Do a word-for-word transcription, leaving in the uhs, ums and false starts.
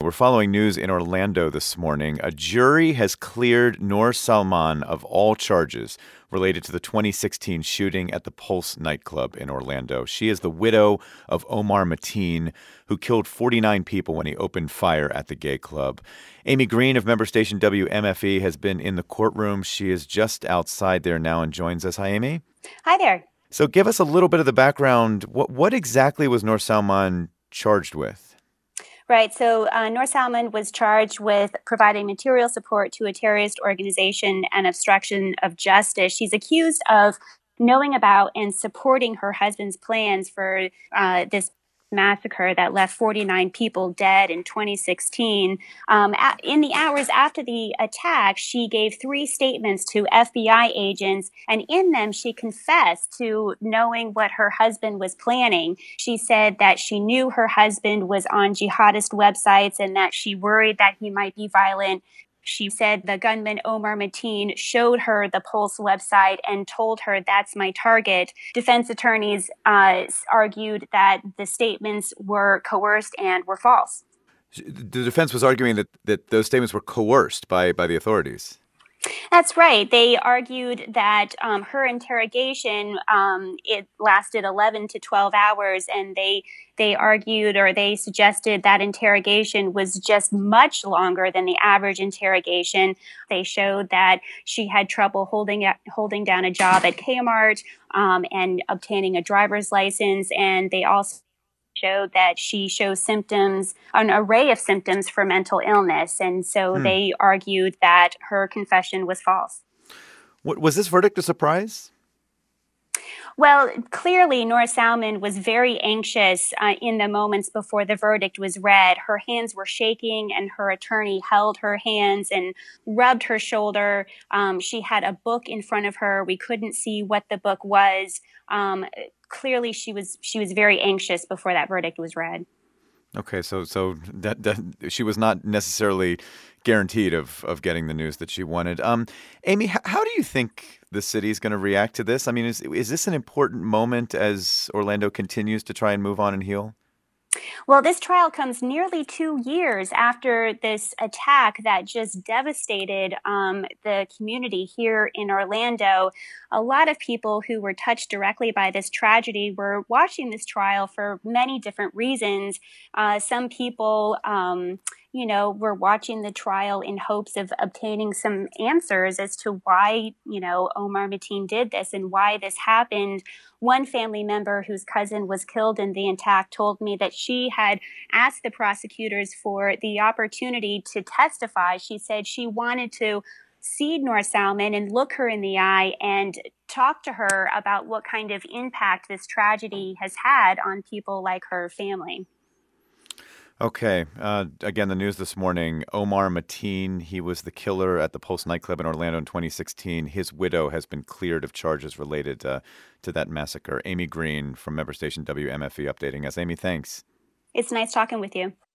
we're following news in Orlando this morning. A jury has cleared Noor Salman of all charges related to the twenty sixteen shooting at the Pulse nightclub in Orlando. She is the widow of Omar Mateen, who killed forty-nine people when he opened fire at the gay club. Amy Green of member station W M F E has been in the courtroom. She is just outside there now and joins us. Hi, Amy. Hi there. So give us a little bit of the background. What, what exactly was Noor Salman charged with? Right. So uh, Noor Salman was charged with providing material support to a terrorist organization and obstruction of justice. She's accused of knowing about and supporting her husband's plans for uh, this massacre that left forty-nine people dead in twenty sixteen. Um, at, in the hours after the attack, she gave three statements to F B I agents, and in them she confessed to knowing what her husband was planning. She said that she knew her husband was on jihadist websites and that she worried that he might be violent. She said the gunman Omar Mateen showed her the Pulse website and told her that's my target. Defense attorneys uh, argued that the statements were coerced and were false. The defense was arguing that, that those statements were coerced by, by the authorities. That's right. They argued that um, her interrogation, um, it lasted eleven to twelve hours, and they they argued or they suggested that interrogation was just much longer than the average interrogation. They showed that she had trouble holding holding down a job at Kmart um, and obtaining a driver's license, and they also showed that she shows symptoms, an array of symptoms for mental illness. And so hmm. they argued that her confession was false. What, was this verdict a surprise? Well, clearly, Noor Salman was very anxious uh, in the moments before the verdict was read. Her hands were shaking, and her attorney held her hands and rubbed her shoulder. Um, she had a book in front of her. We couldn't see what the book was. Um, clearly, she was she was very anxious before that verdict was read. Okay, so so that, that she was not necessarily guaranteed of of getting the news that she wanted. Um, Amy, h- how do you think the city is going to react to this? I mean, is is this an important moment as Orlando continues to try and move on and heal? Well, this trial comes nearly two years after this attack that just devastated um, the community here in Orlando. A lot of people who were touched directly by this tragedy were watching this trial for many different reasons. Uh, some people, um, you know, were watching the trial in hopes of obtaining some answers as to why, you know, Omar Mateen did this and why this happened. One family member whose cousin was killed in the attack told me that she had asked the prosecutors for the opportunity to testify. She said she wanted to see Noor Salman and look her in the eye and talk to her about what kind of impact this tragedy has had on people like her family. Okay. Uh, again, the news this morning, Omar Mateen, he was the killer at the Pulse nightclub in Orlando in twenty sixteen. His widow has been cleared of charges related uh, to that massacre. Amy Green from member station W M F E updating us. Amy, thanks. It's nice talking with you.